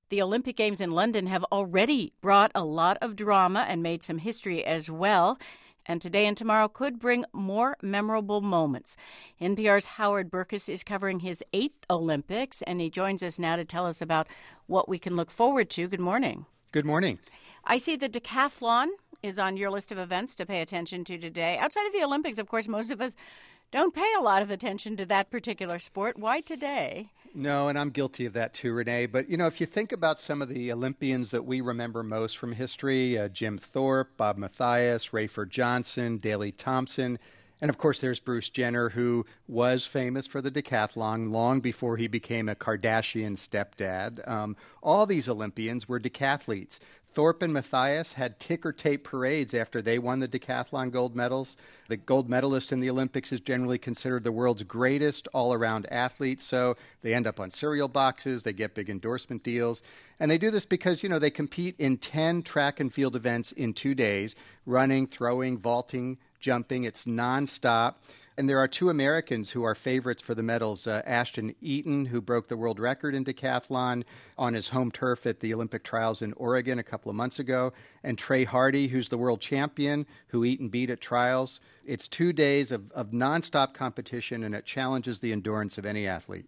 The Olympic Games in London have already brought a lot of drama and made some history as well. And today and tomorrow could bring more memorable moments. NPR's Howard Burkus is covering his 8th Olympics, and he joins us now to tell us about what we can look forward to. Good morning. Good morning. I see the decathlon is on your list of events to pay attention to today. Outside of the Olympics, of course, most of us don't pay a lot of attention to that particular sport. Why today? No, and I'm guilty of that too, Renee. But, if you think about some of the Olympians that we remember most from history, Jim Thorpe, Bob Mathias, Rayford Johnson, Daley Thompson, and of course there's Bruce Jenner, who was famous for the decathlon long before he became a Kardashian stepdad. All these Olympians were decathletes. Thorpe and Mathias had ticker tape parades after they won the decathlon gold medals. The gold medalist in the Olympics is generally considered the world's greatest all-around athlete, so they end up on cereal boxes, they get big endorsement deals. And they do this because, they compete in 10 track and field events in 2 days, running, throwing, vaulting, jumping. It's nonstop. And there are 2 Americans who are favorites for the medals. Ashton Eaton, who broke the world record in decathlon on his home turf at the Olympic trials in Oregon a couple of months ago, and Trey Hardy, who's the world champion, who Eaton beat at trials. It's 2 days of nonstop competition, and it challenges the endurance of any athlete.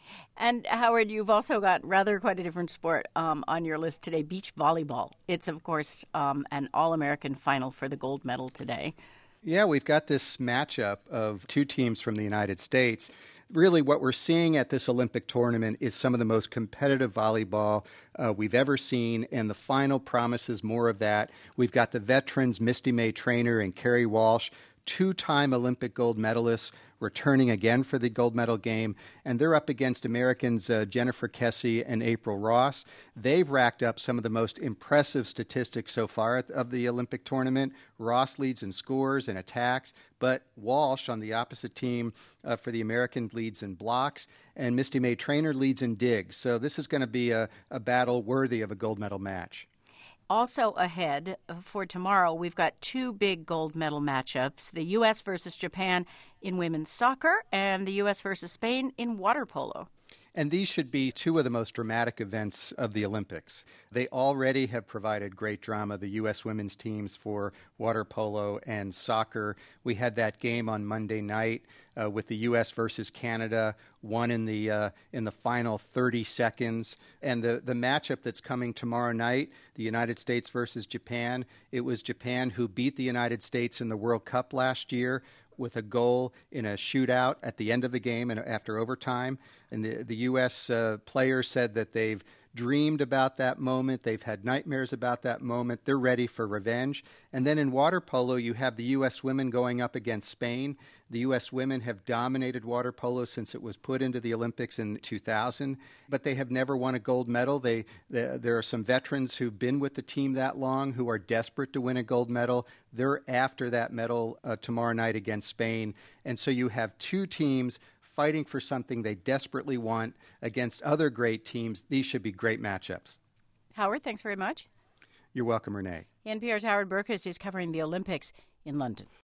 And Howard, you've also got quite a different sport on your list today, beach volleyball. It's, of course, an All-American final for the gold medal today. Yeah, we've got this matchup of 2 teams from the United States. Really, what we're seeing at this Olympic tournament is some of the most competitive volleyball we've ever seen, and the final promises more of that. We've got the veterans, Misty May Traynor and Kerri Walsh, 2-time Olympic gold medalists, returning again for the gold medal game, and they're up against Americans Jennifer Kesse and April Ross. They've racked up some of the most impressive statistics so far of the Olympic tournament. Ross leads in scores and attacks, but Walsh on the opposite team for the American leads in blocks, and Misty May Traynor leads in digs. So this is going to be a battle worthy of a gold medal match. Also ahead for tomorrow, we've got 2 big gold medal matchups, the U.S. versus Japan in women's soccer and the U.S. versus Spain in water polo. And these should be 2 of the most dramatic events of the Olympics. They already have provided great drama, the U.S. women's teams for water polo and soccer. We had that game on Monday night with the U.S. versus Canada, won in the final 30 seconds. And the matchup that's coming tomorrow night, the United States versus Japan, it was Japan who beat the United States in the World Cup last year with a goal in a shootout at the end of the game and after overtime. And the U.S. Players said that they've dreamed about that moment. They've had nightmares about that moment. They're ready for revenge. And then in water polo, you have the U.S. women going up against Spain. The U.S. women have dominated water polo since it was put into the Olympics in 2000, but they have never won a gold medal. There are some veterans who've been with the team that long who are desperate to win a gold medal. They're after that medal tomorrow night against Spain. And so you have 2 teams fighting for something they desperately want against other great teams. These should be great matchups. Howard, thanks very much. You're welcome, Renee. NPR's Howard Burkus is covering the Olympics in London.